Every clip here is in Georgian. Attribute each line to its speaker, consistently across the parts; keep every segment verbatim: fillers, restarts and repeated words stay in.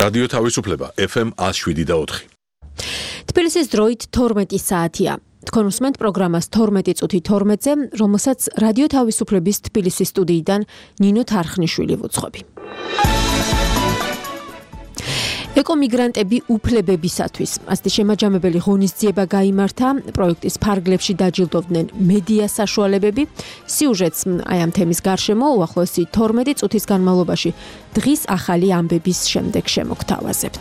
Speaker 1: რადიო თავისუფლება ეფ ემ ათს შვიდი და ოთხი.
Speaker 2: თბილისის დროით თორმეტი საათია. თქვენ უსმენთ პროგრამას თორმეტი წუთი თორმეტზე, რომელსაც რადიო თავისუფლების თბილისის სტუდიიდან ნინო თარხნიშვილი ვუძღვები. ეკომიგრანტები უფლებებისათვის. ასეთი შემაჯამებელი ღონისძიება გაიმართა, პროექტის ფარგლებში დაჯილდოვდნენ მედია საშუალებები. სიუჟეტს აი ამ თემის გარშემო უახლოესი თორმეტი წუთის განმავლობაში დღის ახალი ამბების შემდეგ შემოგთავაზებთ.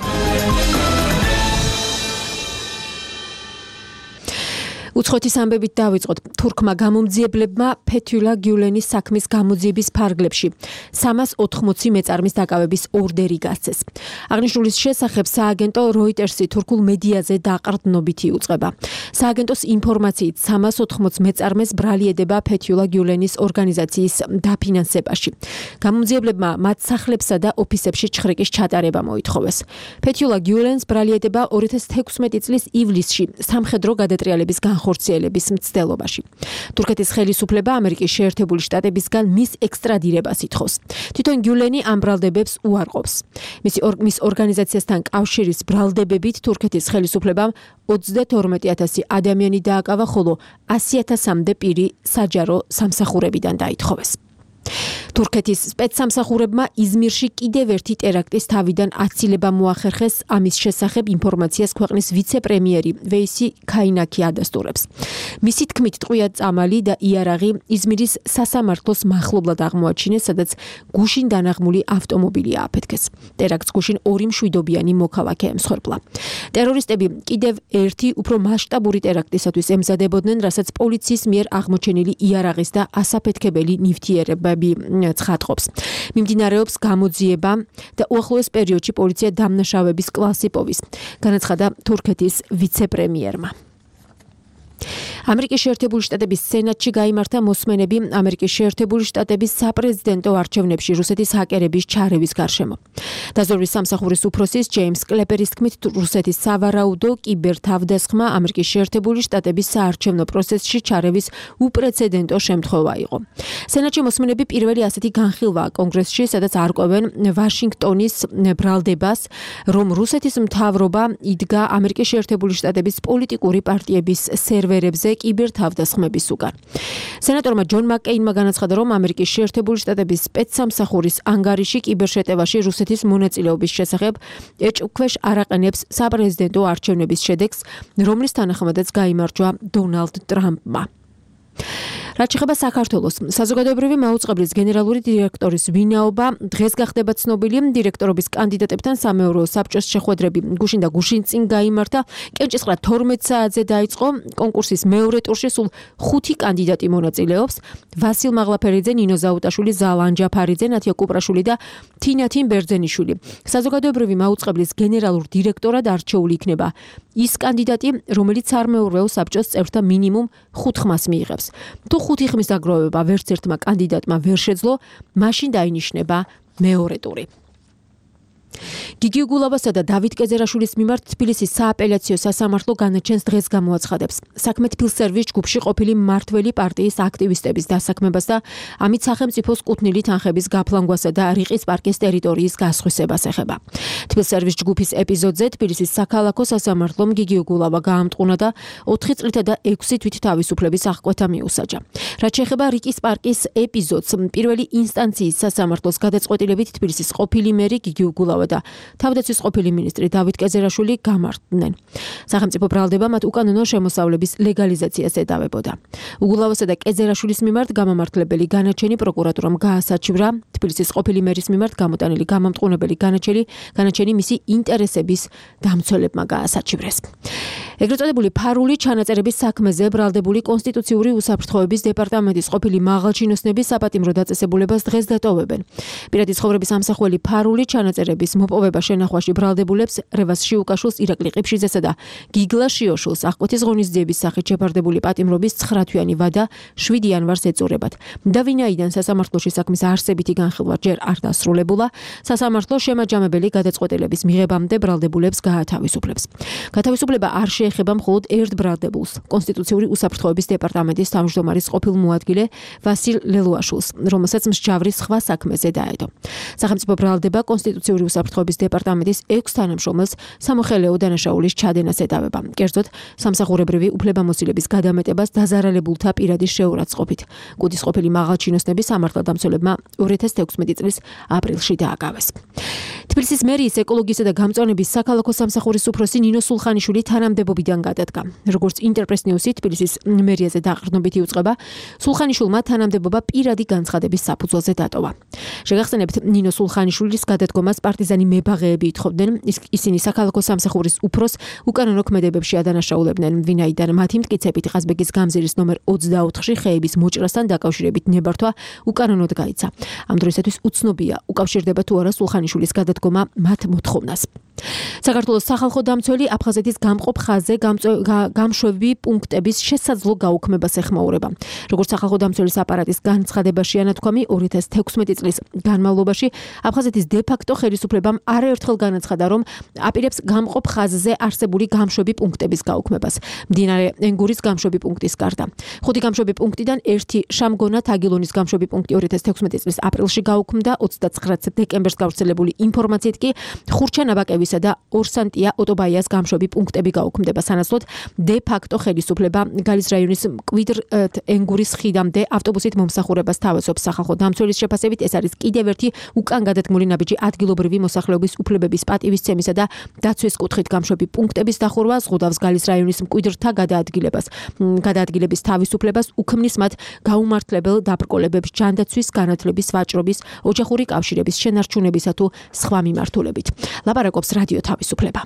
Speaker 2: უცხოეთის ამბებით დავიწყოთ. თურქმა გამომძიებლებმა ფეთიულა გიულენის საქმის გამოძიების ფარგლებში სამას ოთხმოცი მეწარმის დაკავების ორდერი გასცეს. აღნიშნულის შესახებ სააგენტო როიტერსი თურქულ მედიაზე დაყრდნობით იუწყება. სააგენტოს ინფორმაციით სამას ოთხმოცი მეწარმეს ბრალი ედება ფეთიულა გიულენის ორგანიზაციის დაფინანსებაში. გამომძიებლებმა მათ სახლებსა და ოფისებში ჩხრიკის ჩატარება მოითხოვეს. ფეთიულა გიულენს ბრალი ედება ორი ათას თექვსმეტი წლის ივლისში სამხედრო გადატრიალების განხორციელების მცდელობაში. თურქეთის ხელისუფლება ამერიკის შეერთებული შტატებისგან მის ექსტრადირებას ითხოვს. თვითონ გიულენი ამ ბრალდებებს უარყოფს. მისი მის ორგანიზაციასთან კავშირის ბრალდებებით თურქეთის ხელისუფლებამ ოცდათორმეტი ათასი ადამიანი დააკავა, ხოლო ასი ათასამდე პირი საჯარო სამსახურებიდან დაითხოვეს. თურქეთის სპეცსამსახურებმა იზმირში კიდევ ერთი ტერაქტის თავიდან აცილება მოახერხეს. ამის შესახებ ინფორმაციას ქვეყნის ვიცე-პრემიერი ვეისი ქაინაკი ადასტურებს. მისი თქმით ტყვია წამალი და იარაღი იზმირის სასამართლოს მახლობლად აღმოაჩინეს, სადაც გუშინ დანაღმული ავტომობილი ააფეთქეს. ტერაქტს გუშინ ორი მშვიდობიანი მოქალაქე ემსხვერპლა. ტერორისტები კიდევ ერთი უფრო მასშტაბური ტერაქტისათვის ემზადებოდნენ, რასაც პოლიციის მიერ აღმოჩენილი იარაღის და ასაფეთქებელი ნივთიერებები ცხადყოფს. მიმდინარეობს გამოძიება და უახლოეს პერიოდში პოლიცია დამნაშავების კლასს იპოვის, განაცხადა თურქეთის ვიცე-პრემიერმა. ამერიკის შეერთებული შტატების სენატში გაიმართა მოსმენები ამერიკის შეერთებული შტატების საპრეზიდენტო არჩევნებში რუსეთის ჰაკერების ჩარევის გარშემო. დაზვერვის სამსახურის უფროსის ჯეიმს კლეპერის თქმით, რუსეთის სავარაუდო კიბერთავდასხმა ამერიკის შეერთებული შტატების საარჩევნო პროცესში ჩარევის უპრეცედენტო შემთხვევა იყო. სენატში მოსმენები პირველი ასეთი განხილვაა კონგრესში, სადაც არკვევენ ვაშინგტონის ბრალდებას, რომ რუსეთის მთავრობა იდგა ამერიკის შეერთებული შტატების პოლიტიკური პარტიების სერვერებზე კიბერთავდასხმების უკან. სენატორმა ჯონ მაკკეინმა განაცხადა, რომ ამერიკის შეერთებული შტატების სპეცსამსახურის ანგარიში კიბერშეტევაში რუსეთის მონაწილეობის შესახებ ეჭვქვეშ არაყენებს საპრეზიდენტო არჩევნების შედეგს, რომლის თანახმადაც გაიმარჯვა დონალდ ტრამპმა. რაც შეეხება საქართველოს, საზოგადოებრივი მაუწყებლის გენერალური დირექტორის ვინაობა დღეს გახდება ცნობილი. დირექტორობის კანდიდატებთან სამეურვეო საბჭოს შეხვედრები გუშინ და გუშინ წინ გაიმართა. კენჭისყრა თორმეტ საათზე დაიწყო. კონკურსის მეორე ტურში სულ ხუთი კანდიდატი მონაწილეობს. ვასილ მაღლაფერიძე, ნინო ზაუტაშვილი, ზალან ჯაფარიძე, ნათია კუპრაშვილი და თინათინ ბერძენიშვილი. საზოგადოებრივი მაუწყებლის გენერალურ დირექტორად არჩეული იქნება ის კანდიდატი, რომელიც სამეურვეო საბჭოს წევრთა მინიმუმ ხუთ ხმას მიიღებს. თუ ხუთი ხმის დაგროვება ვერც ერთმა კანდიდატმა ვერ შეძლო, მაშინ დაინიშნება მეორე ტური. გიგი უგულავასა და დავით კეზერაშვილის მიმართ თბილისის სააპელაციო სასამართლო განაჩენს დღეს გამოაცხადებს. საქმე თბილსერვის ჯგუფში ყოფილი მმართველი პარტიის აქტივისტების დასაქმებას და ამით სახელმწიფოს კუთვნილი თანხების გაფლანგვასა და რიყის პარკის ტერიტორიის გასხვისებას ეხება. თბილსერვის ჯგუფის ეპიზოდზე თბილისის საქალაქო სასამართლომ გიგი უგულავა გაამტყუნა და ოთხი წლითა და ექვსი თვით თავისუფლების აღკვეთა მიუსაჯა. რაც შეეხება რიყის პარკის ეპიზოდს, პირველი ინსტანციის სასამართლოს გადაწყვეტილებით თბილისის ყოფილი მერი გიგი უგულავა და თავდაცვის ყოფილი მინისტრი დავით კეზერაშვილი გამართდნენ. სახელმწიფო ბრალდება მათ უკანონო შემოსავლების ლეგალიზაციას ედავებოდა. უგულავასა და კეზერაშვილის მიმართ გამამართლებელი განაჩენი პროკურატურამ გაასაჩივრა. თბილისის ყოფილი მერის მიმართ გამოტანილი გამამტყუნებელი განაჩენი განაჩენი მისი ინტერესების დამცველებმა გაასაჩივრეს. ეგრეთ წოდებული ფარული ჩანაწერების საქმეზე ბრალდებული კონსტიტუციური უსაფრთხოების დეპარტამენტის ყოფილი მაღალჩინოსნების საპატიმრო დაწესებულებას დღეს დატოვებენ. პირადი ცხოვრების ამსახველი ფარული ჩანაწერების მოპოვება შენახვაში ბრალდებულებს რევას შიუკაშვილს, ირაკლი ყიფშიძესა და გიგლა შიოშვილს აღკვეთის ღონისძიების სახით შეფარდებული პატიმრობის ცხრა თვიანი ვადა შვიდი იანვარს ეწურებათ. და ვინაიდან სასამართლოში საქმის არსებითი განხილვა ჯერ არ დასრულებულა, სასამართლო შემაჯამებელი გადაწყვეტილების მიღებამდე ბრალდებულებს გაათავისუფლებს. გათავისუფლება არ შეეხება მხოლოდ ერთ ბრალდებულს, კონსტიტუციური უსაფრთხოების დეპარტამენტის თავმჯდომარის ყოფილ მოადგილე ვასილ ლელუაშვილს, რომელსაც მსჯავრის სხვა საქმეზე დაედო. სახელმწიფო ბრალდება კონსტიტუციური უსაფრთხოების დეპარტამენტის ექვს თანამშრომელს სამოხელეო დანაშაულის ჩადენას ეტავება. კერძოდ, სამსახურებრივი უფლებამოსილების გადამეტებას დაზარალებულთა პირადი შეურაცხყოფით. კუდის ყოფილი მაღალჩინოსნები სამართალდამცველებმა ორი ათას თექვსმეტი წლის აპრილში დააკავეს. თბილისის მერიის ეკოლოგიისა და გამწვანების საქალაქო სამსახურის უფროსი ნინო სულხანიშვილი თანამდებობიდან გადადგა. როგორც ინტერპრეს ნიუსი თბილისის მერიაზე დაყრდნობითი უწყება, სულხანიშვილმა თანამდებობა პირადი განცხადების საფუძველზე დატოვა. შეგახსენებთ, ნინო სულხანიშვილის გადადგომას პარტიზანი მებაღეები ითხოვდნენ, ისინი საქალაქო სამსახურის უფროს უკანონო ქმედებებში ადანაშაულებდნენ, ვინაიდან მათი მტკიცებით ყაზბეგის გამზირის ნომერ ოცდაოთხში ხეების მოჭრასთან დაკავშირებით ნებართვა უკანონოდ გაიცა. ამ დროისათვის უცნობია, უკავშირდება თუ არა სულხანიშვილის გადადგომა მათ მოთხოვნას. საქართველოს სახალხო დამცველი აფხაზეთის გამყოფ ხაზზე გამშვები პუნქტების შესაძლო გაუქმებას ეხმაურება. როგორც სახალხო დამცველის აპარატის განცხადებაში ანათქვამი, ორი ათას თექვსმეტი წლის განმავლობაში აფხაზეთის დე-ფაქტო ხელისუფლებამ არაერთხელ განაცხადა, რომ აპირებს გამყოფ ხაზზე არსებული გამშვები პუნქტების გაუქმებას. მდინარე ენგურის გამშვები პუნქტის გარდა. ხუთი გამშვები პუნქტიდან ერთი შამგონა თაგილონის გამშვები პუნქტი ორი ათას თექვსმეტი წლის აპრილში გაუქმდა, ოცდაცხრა დეკემბერს გავრცელებული ინფორმაციით კი ხურჩა-ნაბაკევისა და ორსანტია ოტობაიას გამშვები პუნქტები გაუქმდება. სანაცვლოდ დე-ფაქტო ხელისუფლება გალის რაიონის მკვიდრ ენგურის ხიდამდე ავტობუსით მომსახურებას თავაზობს. სახალხო დამცველის შეფასებით ეს არის კიდევ ერთი უკან გადადგმული ნაბიჯი ადგილობრივი მოსახლეობის უფლებების პატივისცემისა და დაცვის კუთხით გამშვები პუნქტების დახურვა ზღუდავს გალის რაიონის მკვიდრთა გადაადგილებას. გადაადგილების თავისუფლებას უქმნის მათ გაუმართლებელ დაბრკოლებებს ჯანდაცვის, განათლების, ვაჭრობის, ოჯახური კავშირების შენარჩუნებისა თუ სხვა მიმართულებით. ლაპარაკობს რადიო თავისუფლება.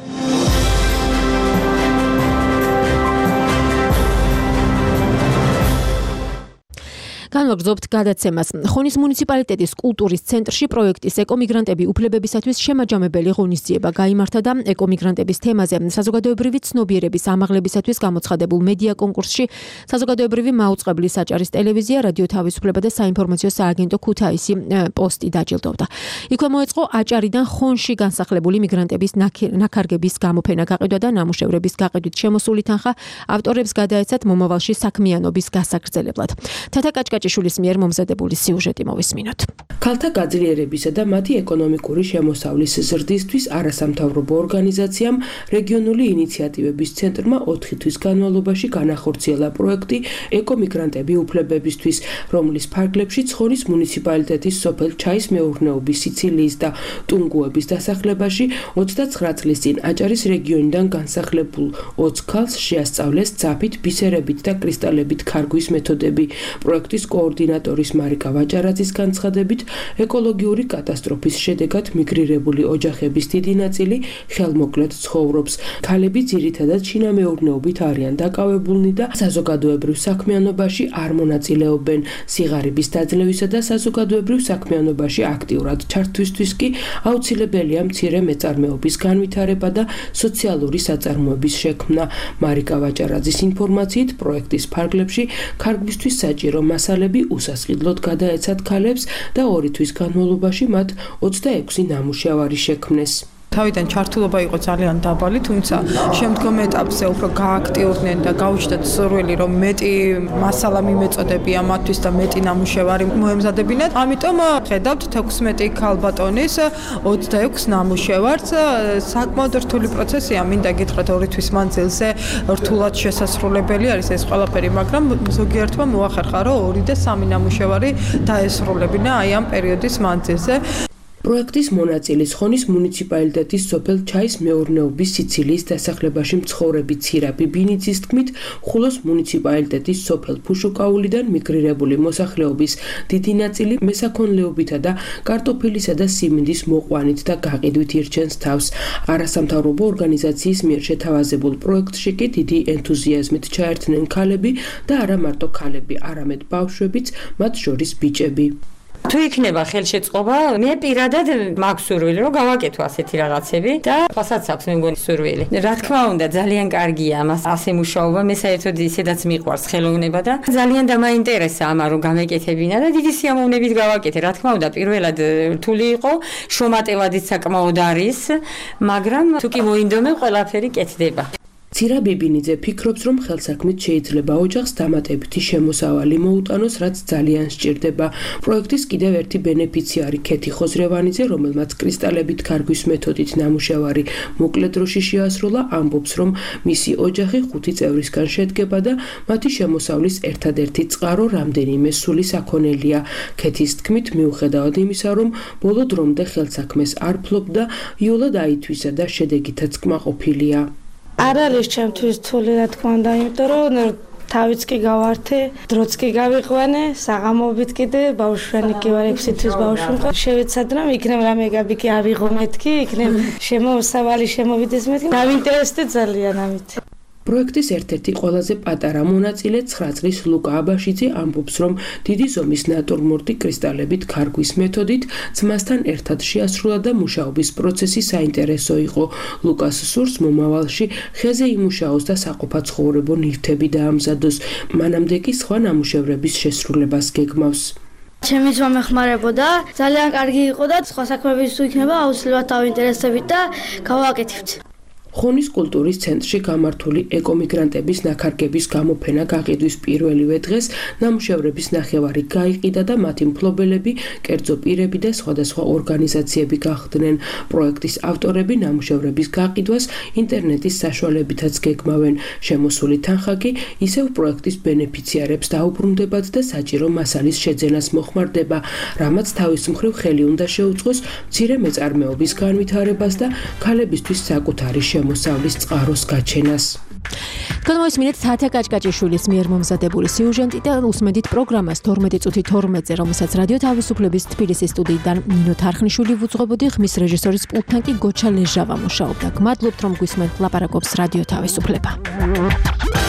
Speaker 2: განვაგრძობთ გადაცემას. ხონის მუნიციპალიტეტის კულტურის ცენტრში პროექტის ეკომიგრანტები უფლებებისათვის შემაჯამებელი ღონისძიება გაიმართა და ეკომიგრანტების თემაზე საზოგადოებრივი ცნობიერების ამაღლებისათვის გამოცხადებულ მედია კონკურსში საზოგადოებრივი მაუწყებლის საჭარის ტელევიზია, რადიო თავისუფლება და საინფორმაციო სააგენტო ქუთაისი პოსტი დაჯილდოვდა. იქვე მოეწყო აჭარიდან ხონში განსახლებული მიგრანტების ნაქარგების გამოფენა გაყიდვა და ნამუშევრების გაყიდვით შემოსული თანხა ავტორებს გადაეცათ მომავალში საქმიანობის გასაგრძელებლად. თათა კაჭკაჭიშვილის მიერ მომზადებული სიუჟეტი მოვისმინოთ.
Speaker 3: ქალთა გაძლიერებისა და მათი ეკონომიკური შემოსავლის ზრდისთვის არასამთავრობო ორგანიზაციამ რეგიონული ინიციატივების ცენტრმა ოთხი თვის განმავლობაში განახორციელა პროექტი ეკომიგრანტები უფლებებისთვის, რომლის ფარგლებში ცხონის მუნიციპალიტეტის სოფელ ჩაის მეურნეობის, სიცილიის და ტუნგუების დასახლებაში ოცდაცხრა წლის წინ აჭარის რეგიონიდან განსახლებულ ოცი ქალს შეასწავლეს ძაფით, ბისერებით და კრისტალებით ქარგვის მეთოდები. პროექტის კოორდინატორის მარიკა ვაჭარაძის განცხადებით, ეკოლოგიური კატასტროფის შედეგად მიგრირებული ოჯახების დიდი ნაწილი ხელმოკლედ ცხოვრობს. ქალები ძირითადად შინამეურნეობით არიან დაკავებულნი და საზოგადოებრივ საქმიანობაში არ მონაწილეობენ. სიღარიბის დაძლევისა და საზოგადოებრივ საქმიანობაში აქტიურად ჩართვისთვის კი აუცილებელია მცირე მეწარმეობის განვითარება და სოციალური საწარმოების შექმნა. მარიკა ვაჭარაძის ინფორმაციით, პროექტის ფარგლებში ქარგვისთვის საჭირო მასალები უსასყიდლოდ გადაეცათ ქალებს და ორი თვის განმავლობაში მათ ოცდაექვსი ნამუშევარი შექმნეს.
Speaker 4: თავიდან ჩართულობა იყო ძალიან დაბალი, თუმცა შემდგომ ეტაპზე უფრო გააქტიურდნენ და გაუჩნდათ სურვილი, რომ მეტი მასალა მიმეწოდებია მათთვის და მეტი ნამუშევარი მოემზადებინათ. ამიტომ ხედავთ თექვსმეტი ქალბატონის ოცდაექვსი ნამუშევარს. საკმაოდ რთული პროცესია, მინდა გითხრათ ორი თვის მანძილზე რთულად შესასრულებელი არის ეს ყველაფერი, მაგრამ ზოგიერთმა მოახერხა, რომ ორი და სამი ნამუშევარი დაესრულებინა აი ამ პერიოდის მანძილზე.
Speaker 3: პროექტის მონაწილე ხონის მუნიციპალიტეტის სოფელ ჩაის მეურნეობის სიცილიის დასახლებაში მცხოვრები ცირაბი ბინიძის თქმით, ხულოს მუნიციპალიტეტის სოფელ ფუშუკაულიდან მიგრირებული მოსახლეობის დიდი ნაწილი მესაქონლეობითა და კარტოფილისა და სიმინდის მოყვანით და გაყიდვით ირჩენს თავს. არასამთავრობო ორგანიზაციის მიერ შეთავაზებულ პროექტში კი დიდი ენთუზიაზმით ჩაერთნენ ქალები და არა მარტო ქალები, არამედ ბავშვებიც, მათ შორის ბიჭები.
Speaker 5: თუ იქნება ხელშეწყობა, მე პირადად მაქვს სურვილი, რომ გავაკეთო ასეთი რაღაცები და ფასაც აქვს მე მგონი სურვილი. რა თქმა უნდა, ძალიან კარგია ამას ასე მუშაობა, მე საერთოდ ისედაც მიყვარს ხელოვნება და ძალიან დამაინტერესა ამა რომ გამეკეთებინა და დიდი სიამოვნებით გავაკეთე. რა თქმა უნდა, პირველად რთული იყო, შრომატევადიც საკმაოდ არის, მაგრამ თუ კი მოინდომე, ყველაფერი კეთდება.
Speaker 3: ცირა ბიბინიძე ფიქრობს, რომ ხელსაქმით შეიძლება ოჯახს დამატებითი შემოსავალი მოუტანოს, რაც ძალიან სჭირდება. პროექტის კიდევ ერთი ბენეფიციარი ქეთი ხოზრევანიძე, რომელმაც კრისტალებით ქარგვის მეთოდით ნამუშევარი მოკლე დროში შეასრულა, ამბობს, რომ მისი ოჯახი ხუთი წევრისგან შედგება და მათი შემოსავლის ერთადერთი წყარო რამდენიმე სული საქონელია. ქეთის თქმით, მიუხედავად იმისა, რომ ბოლო დრომდე ხელსაქმეს არ ფლობდა, იოლად აითვისა და შედეგითაც კმაყოფილია.
Speaker 6: არ არის ჩემთვის რთული, რა თქმა უნდა, იმიტომ რომ თავიც კი გავართე, დროც კი გავიყვანე, საღამოობით კიდე ბავშვანი კი ვარ, ექვსი თვის ბავშვი მყავს. შევეცადე რომ იქნებ რამე გაბიკი ავიღო მეთქი, იქნებ შემოსავალი შემოვიდეს მეთქი. დავინტერესდე ძალიან ამით.
Speaker 3: პროექტის ერთ-ერთი ყველაზე პატარა მონაწილე ცხრა წლის ლუკა აბაშიძე ამბობს, რომ დიდი ზომის ნატურმორტი კრისტალებით ქარგვის მეთოდით ძმასთან ერთად შეასრულა და მუშაობის პროცესი საინტერესო იყო. ლუკას სურს მომავალში ხეზე იმუშაოს და საყოფაცხოვრებო ნივთები დაამზადოს. მანამდე კი სხვა ნამუშევრების შესრულებას გეგმავს.
Speaker 6: ჩემი ძმა მეხმარებოდა, ძალიან კარგი იყო და სხვა საქმეების თუ იქნება, აუცილებლად დავინტერესდებით და გავაკეთებთ. ხონის კულტურის ცენტრში გამართული ეკომიგრანტების ნაქარგების გამოფენა გაყიდვის პირველივე დღეს ნამუშევრების ნახევარი გაიყიდა და მათი მფლობელები, კერძო პირები და სხვადასხვა ორგანიზაციები გახდნენ. პროექტის ავტორები ნამუშევრების გაყიდვას ინტერნეტის საშუალებითაც გეგმავენ. შემოსული თანხა კი ისევ პროექტის ბენეფიციარებს დაუბრუნდებათ და საჭირო მასალის შეძენას მოხმარდება, რამაც თავის მხრივ ხელი უნდა შეუწყოს მცირე მეწარმეობის განვითარებას და ქალებისთვის საკუთარი მოსავლის წყაროს გაჩენას.
Speaker 2: განმოისმინეთ თათა კაჭკაჭიშვილის მიერ მომზადებული სიუჟეტი და უსმენთ პროგრამას თორმეტი წუთი თორმეტზე, რომელსაც რადიო თავისუფლების თბილისის სტუდიიდან ნინო თარხნიშვილი ვუძღვებოდი, ხმის რეჟისორის პულტთან კი გოჩა ლეჟავა მუშაობდა. გმადლობთ, რომ გვისმენთ ლაპარაკობს რადიო თავისუფლება.